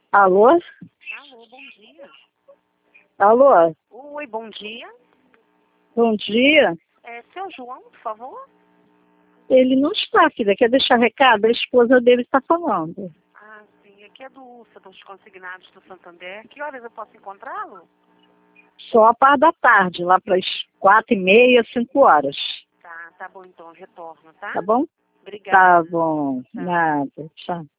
Alô? Alô, bom dia. Alô? Oi, bom dia. Bom dia. Seu João, por favor? Ele não está, filha. Quer deixar recado? A esposa dele está falando. Ah, sim. Aqui é do Setor Consignados do Santander. Que horas eu posso encontrá-lo? Só a par da tarde, lá para as 4h30, 5 horas. Tá bom então, eu retorno, tá? Tá bom? Obrigada. Tá bom. Tchau. Nada. Tchau.